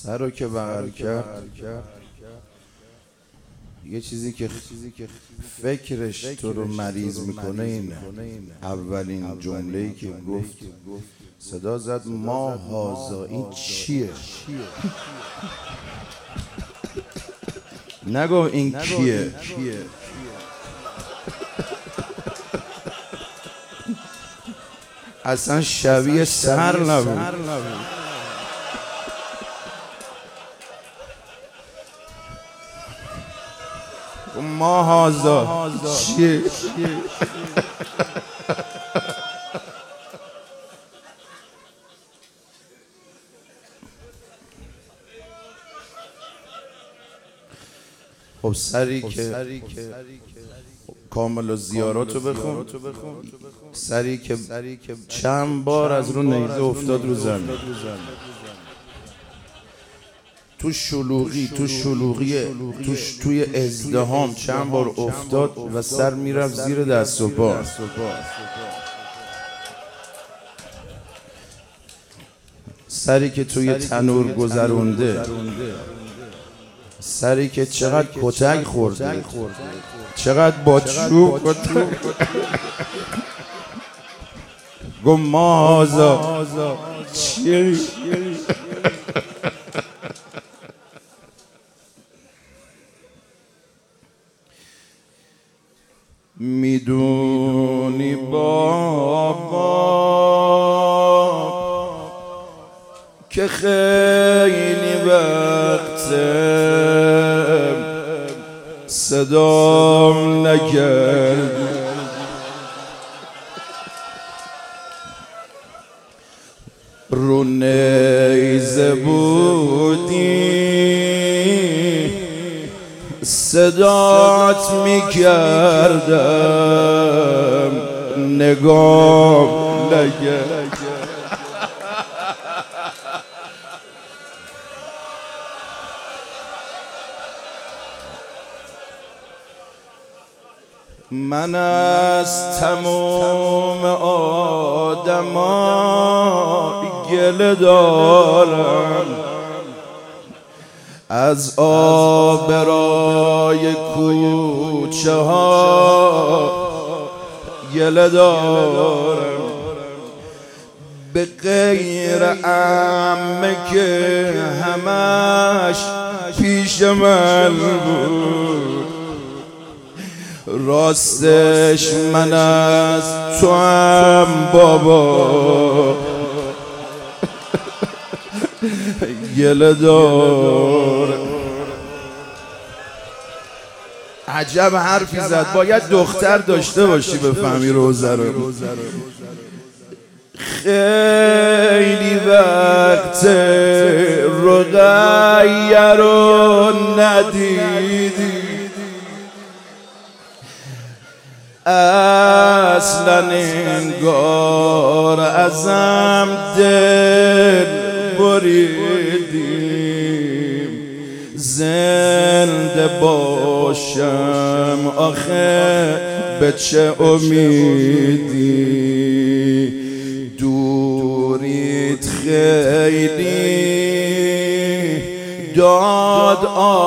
سر رو که بغل کرد، یه چیزی که فکرش تو رو مریض میکنه اینه. اولین جمله‌ای که گفت صدا زد ما هازا، این چیه؟ نگو این کیه؟ اصلا شبیه سر نبود. ما هازا چیه؟ خب سری که کامل و زیاراتو بخون، سری که چند بار از رو نیزه افتاد رو زمین، تو شلوغی توی ازدهام چند بار افتاد و سر میرفت زیر دست و پا. سری که توی تنور گذرونده، سری که چقدر کتک خورده، چقدر با چوب گم ما هازا چیه؟ میدونی بابا که خیلی وقته صدام نکردی، رو نیزه بودی صدات میکردم نگام نکردی. من از تمام آدما گله دارم، از آبرای کوچه ها گله دارم، به غیر عمه که همش پیش من بود. راستش من از تو هم بابا گله دارم. عجب حرفی زد، باید دختر داشته باشی بفهمی روزه رو. خیلی وقت رقیه رو ندیدی، اصلا انگار ازم دل بریدیم. زنده باشم آخه به چه امیدی، دوریت خیلی داد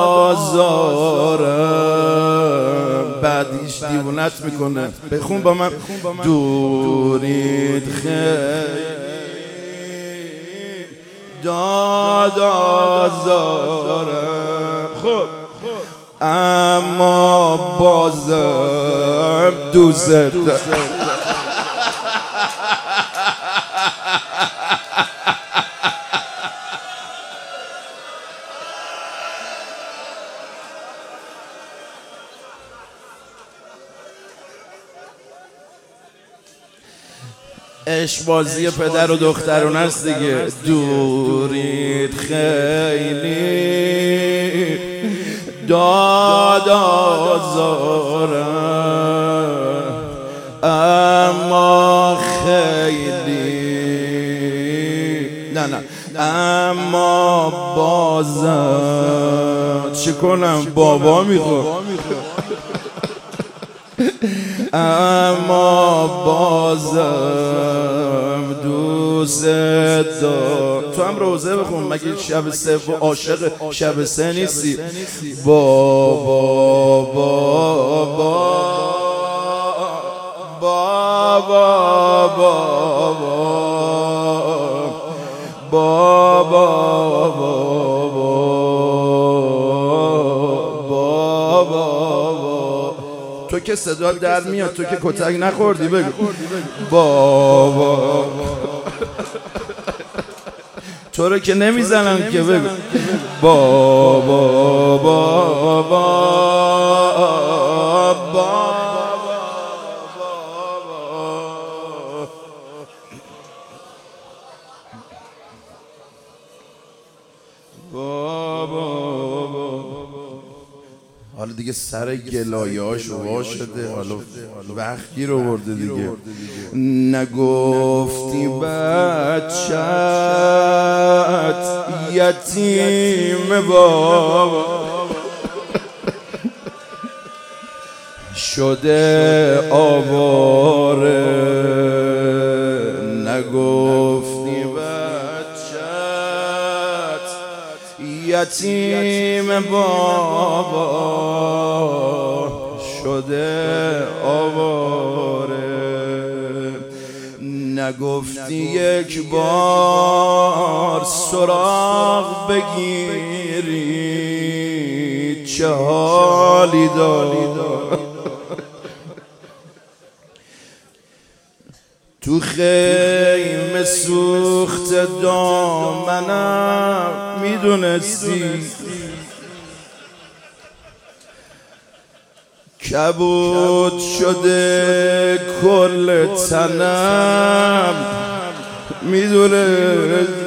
آزارم. بعدیش دیوونت میکنه، بخون با من. دوریت خیلی داد آزارم، خب اما بازم دوست دارم. عشق بازی پدر و دخترون است دیگه. دوریت خیلی داد آزارم، اما خیلی نه اما بازم چی کنم، بابا میخوام اما بازم دوست دارم. تو هم روزه بخون، مگه شب سه عاشق شب سه نیستی؟ بابا بابا بابا بابا بابا تو که صدا در میاد، تو که کتک نخوردی، بگو بابا. تو رو که نمیزنن که، بگو بابا بابا حالا دیگه سر گلایه‌هاش وا شده، حالا وقتی رو برده دیگه. نگفتی بچت یتیم بابا شده آواره، نگفتی یتیم بابا شده آواره، نگفتی یک بار سراغ بگیری چه حالی داری. تو خیمه سوخت دامنم میدونستی کبود شده کل تنم میدونستی.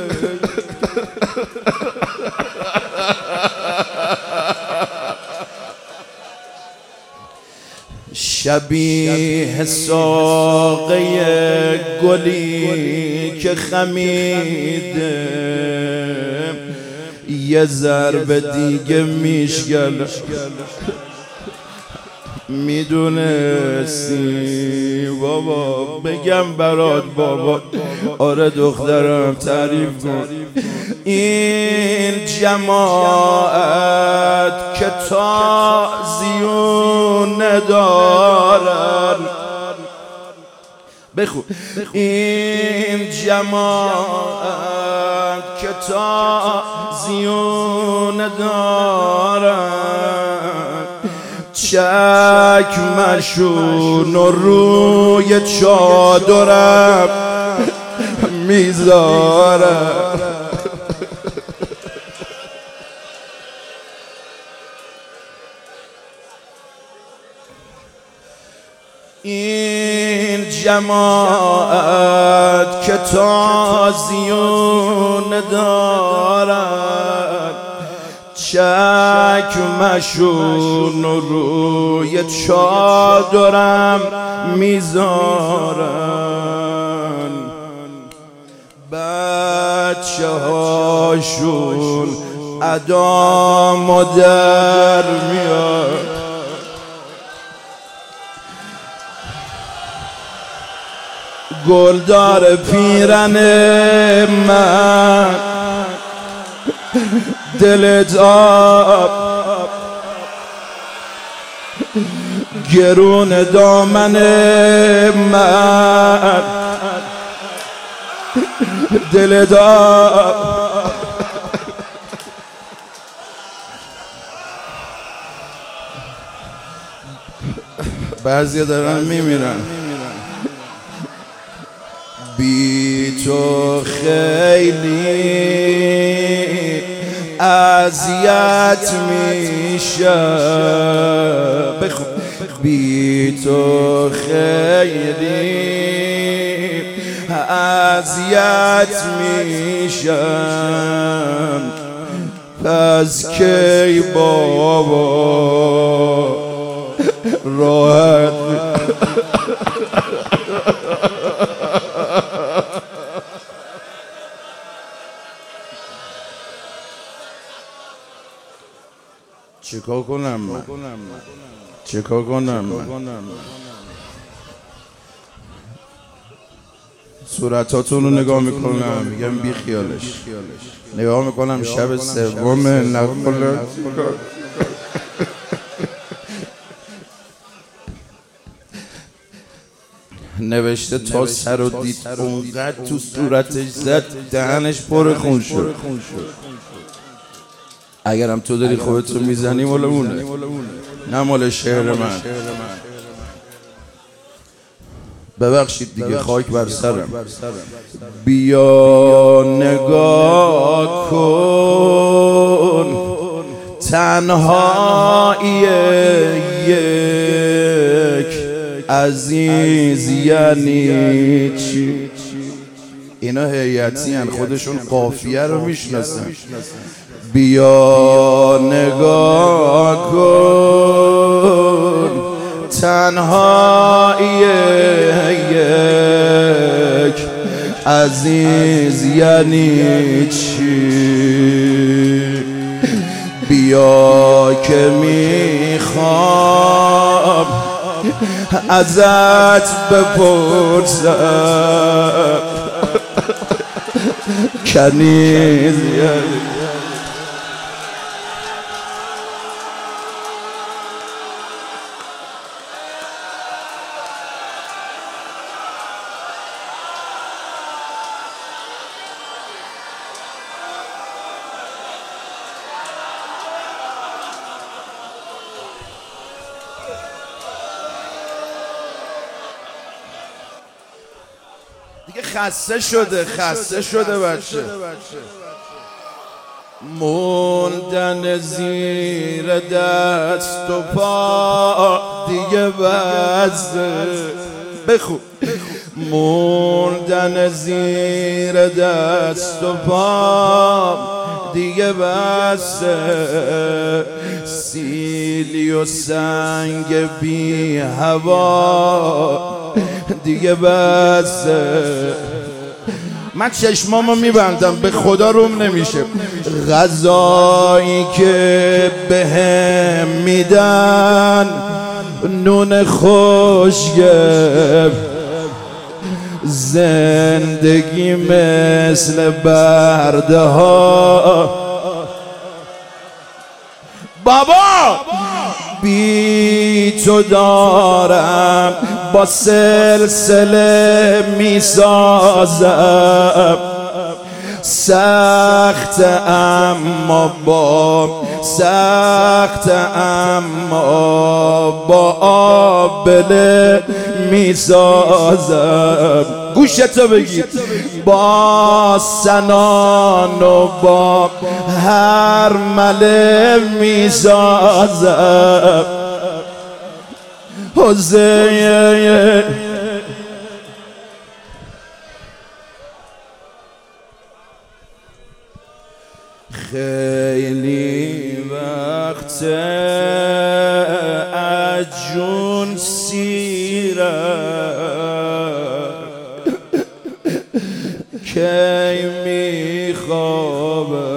شبیه ساقه گلی که خمیده یه ضربه دیگه میشگل میدونستی بابا. بگم برات بابا، آره دخترم تعریف کن. این جماعت که تازیون ندارن، بخون. این جماعت که تازیون ندارن چکمشون و روی چادرم میذارم. این جماعت که تازیون دارن چکمشون و روی چادرم میذارن، بچه هاشون ادا مادر میاد، گلدار پیرن من دلت آب، گرون دامن من دلت آب. بعضی دارن میمیرن بی تو خیلی اذیت میشه، بخون. بی تو خیلی اذیت میشم، پس کی بابا راحت چیکار کنم من؟ چیکار کنم من؟ صورتاتون رو نگاه میکنم میگم بی خیالش، نگاه میکنم شب سوم نقل نوشته تا سر و دید اونقدر تو صورتش زد دهنش پر خون شد. اگرم تو داری خودتو میزنی مال اونه، نه مال شعر من. ببخشید دیگه، خاک بر سرم. بیا نگاه کن تنهایی یک عزیز یعنی چی. اینا هیئتی ان، خودشون قافیه رو میشناسن. بیا نگاه کن تنهایی یک عزیز یعنی چی. بیا که میخوام ازت بپرسم کنیز یعنی. دیگه خسته شده بچه. موندن زیر دست و پا دیگه بسه. بخون. موندن زیر دست و پا دیگه بسه. سیلی و سنگ بی هوا دیگه بسه. من چشمامو میبندم به خدا روم نمیشه. غذایی که بهم میدن نون خوشگل، زندگی مثل برده ها. بابا بی تو دارم با سلسله میسازم، سخت اما با آبله میسازم. گوشتو بگیر. با سنان و با هر مله میسازم. حسین خیلی وقت از جون سیرم کی میخوابم